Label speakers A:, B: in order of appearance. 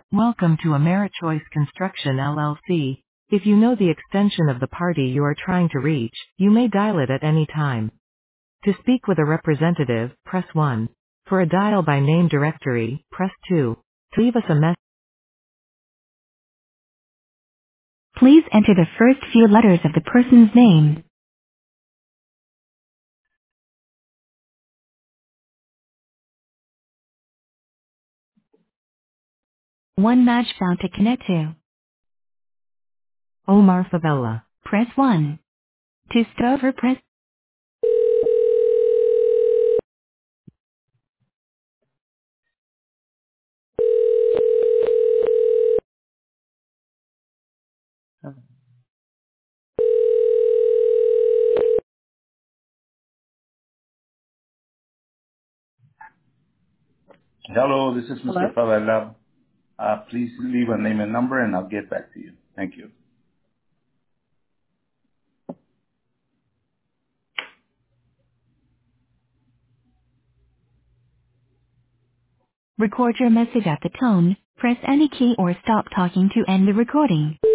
A: Welcome to AmeriChoice Construction LLC. If you know the extension of the party you are trying to reach, you may dial it at any time. To speak with a representative, press 1. For a dial by name directory, press 2. To leave us a message, please enter the first few letters of the person's name. One match found to connect to. Omar Favela. Press 1. To start over, press.
B: Hello, this is
A: Hello?
B: Mr. Favela. Please leave a name and number, and I'll get back to you. Thank you.
A: Record your message at the tone. Press any key or stop talking to end the recording.